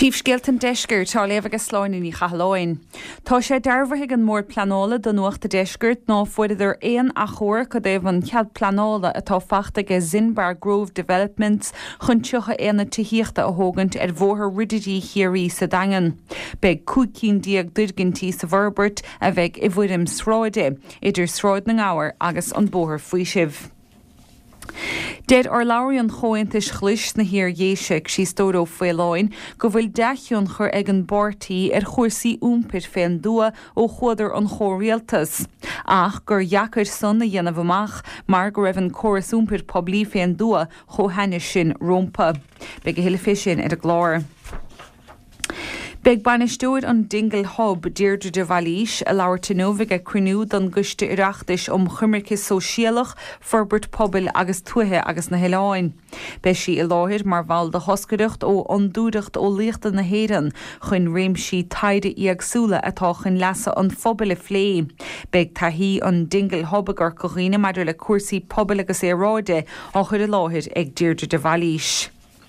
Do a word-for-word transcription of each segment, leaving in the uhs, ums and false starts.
Príomhscéalt an deisgurt tá léamh agus sláin in chaláin. Tá sé dearbhaigh an mór planála don nuachta deisgurt ná fuidir éon a chóir go dtéobh an cead planála atá fachta go Zinbar Grove Developments chun tucha éana tuíochta a thógant ar bmhóthar rididí chéirí sa dagan. Beidh cúcín díag duirgintí sa bharbert a bheith i bhfuidim sráide, idir sráid na ngáhar agus an bóthar faoi sibh. Dead ar lauríon chointis chluis na hir dhéiseach sí stóró féileáin go bhfuil deithún chur ag an bortaí ar chuirsaí úmpir féin dua ó chuidir an chóréaltas. Ach gur jacar son na dhéanamh amach mar go raibh an choras úmpir poblí féin dua cho henne sin rompa. Beidh go hiile fé sin ar a gláir. Beidh banistúid an Dingle Hub Deirdre de Valís a leabhar tinómhaigh a cruinniú don guiste ireachtais om chumirchas sóisialach, forbert pobil agus tuathe agus na heileáin. Beidh sí i láthir mar bhall de hoscaireacht ó andúireacht ó líochta na héireann chun réimsí taide íagsúla atá chun leasa an phobal a phlé. Beidh taithí an Dingle Hub a gur coghine maidir le cuasaí pobil agus éráide á chud i láthir ag Deirdre de Valís.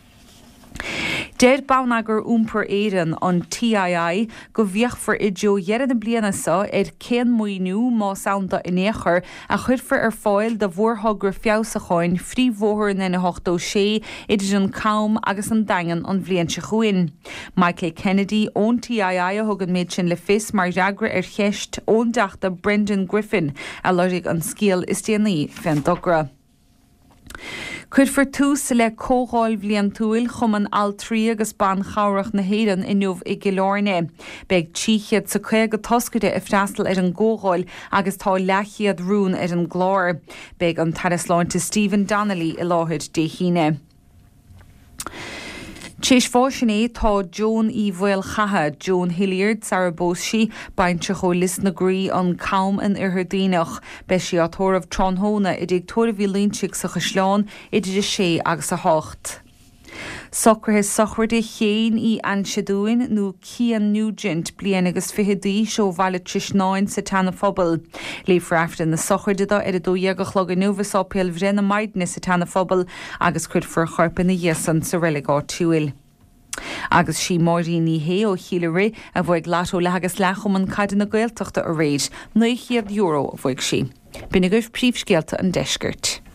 Dead bánagur úmpur éan an T I I go bhíoch for idio dhearad na bliana sa ar cén muoinú má saonta inéachar a chudfar ar fáil de bhórthagur feabhsacháin phríomhmhóthar na hochtó sé idir an caum agus an dagan an bhliain se chuin. Michael Kennedy ón T I I a thugan méid sin le fis mar deagra ar cheist ón deachta Brendan Griffin a loigh an scéal is déanaí féin dogra. Cuid for tús le cógáil bblion túil chum an altrí agus ban chárach na héireann inniuh i gCileáine. Beidh tíchiad sa chuig go toscaide i freastal ar an ggógáil agus tá lechiad rún ar an gláir. Beidh an tarasláinte Stephen Donnelly i láthir de híine. Téis fáisina tá Joan í bhfuil chatha Joan Hilliard Sarah Boshi baintre cho lis na grí an caum an irdínach be si á tóramh trónhóna i dtí tóra bhí líonseach sa chasláán idir sé agus a hácht. Socrthe sochirde chéin í anseadúin nó Cian Nugent bliana agus fihidí seo bhaile trisnáin sa tanna phobal. Lé freaftain na sochirdeada ar a dóhéagach le nuva sopéal bhrenna maidna sa tanna phobal agus chud for charpa na dhéasan sa relegá túil. Agus sí mórí ní hé ó chiilerí a bhfuig látó legus lechom an caidan na gailteachta a réid, nuich chéad euro a bhfuig sí. Bina goibh príomhscéalta an deisgurt.